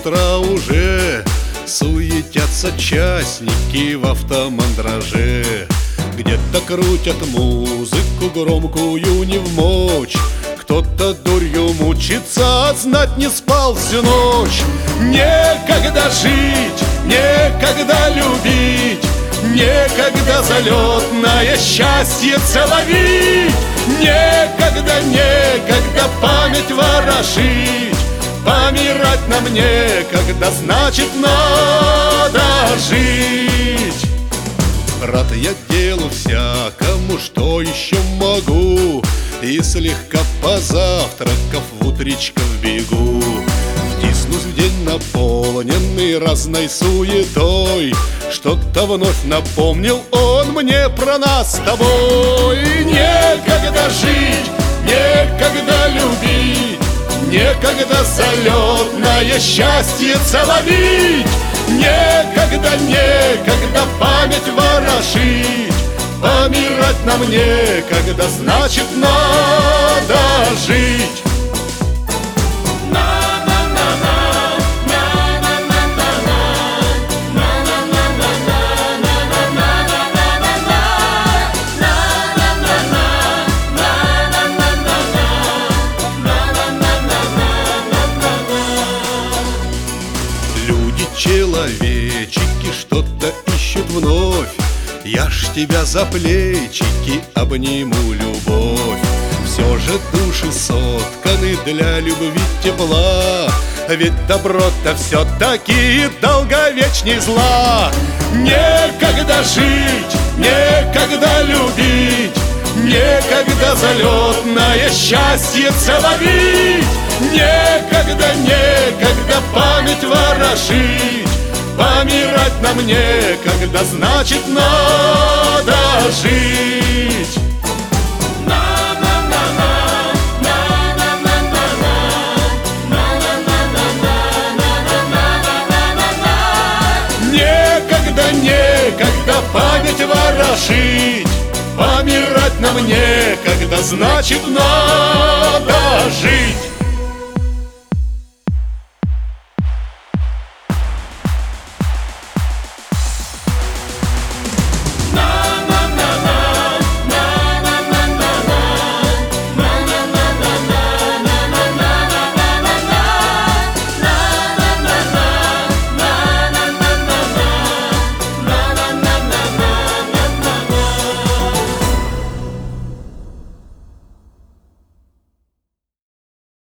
утра уже суетятся частники в автомандраже. Где-то крутят музыку громкую не вмочь, кто-то дурью мучится, знать не спал всю ночь. Некогда жить, некогда любить, некогда залетное счастье целовить. Некогда, некогда память ворошить, помирать нам некогда, значит надо жить. Рад я делу всякому, что еще могу, и слегка позавтракав в утречко в бегу, втиснусь в день наполненный разной суетой. Что-то вновь напомнил он мне про нас с тобой. Некогда жить, некогда любить, некогда залетное счастье целовить. Некогда, некогда память ворошить, помирать нам некогда, значит надо жить. Человечики что-то ищут вновь, я ж тебя за плечики обниму, любовь. Все же души сотканы для любви тепла, ведь добро-то все-таки долговечней зла. Некогда жить, некогда любить, некогда залетное счастье целовить. Некогда, некогда память ворошить, помирать нам некогда, значит надо жить. Некогда, некогда память ворошить, помирать нам некогда, значит надо жить.